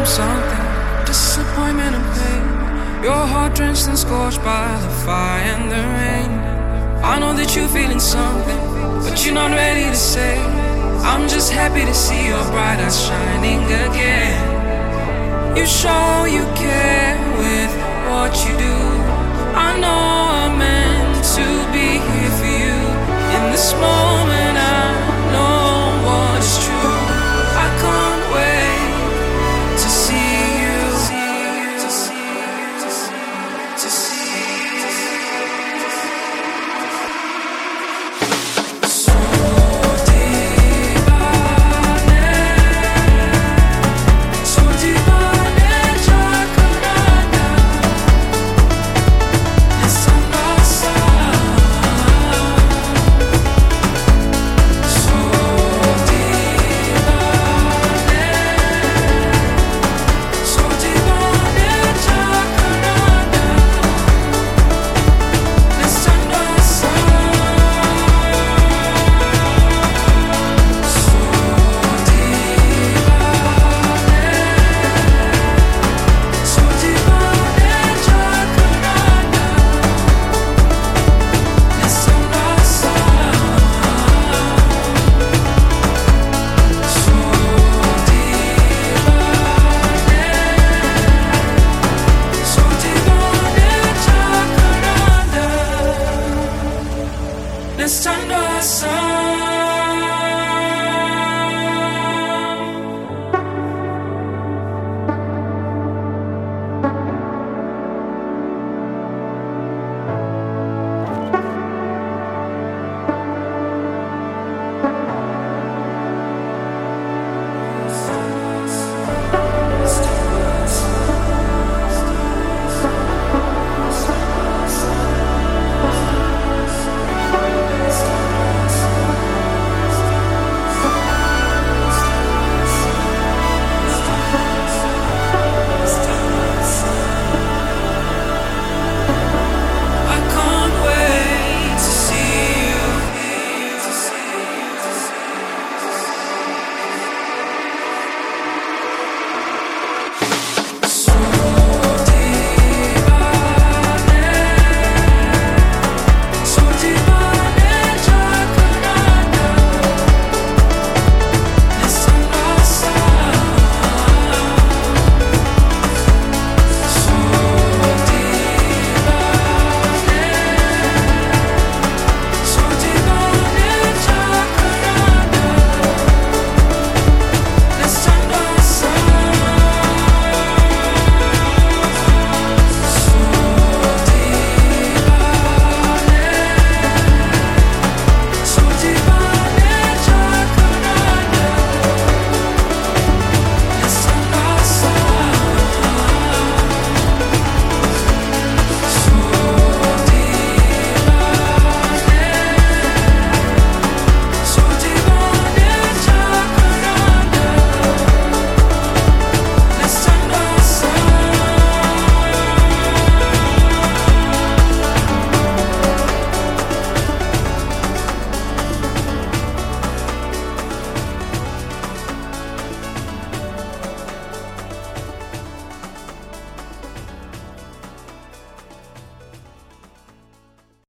something, disappointment and pain. Your heart drenched and scorched by the fire and the rain. I know that you're feeling something, but you're not ready to say. I'm just happy to see your bright eyes shining again. You show you care with what you do. I know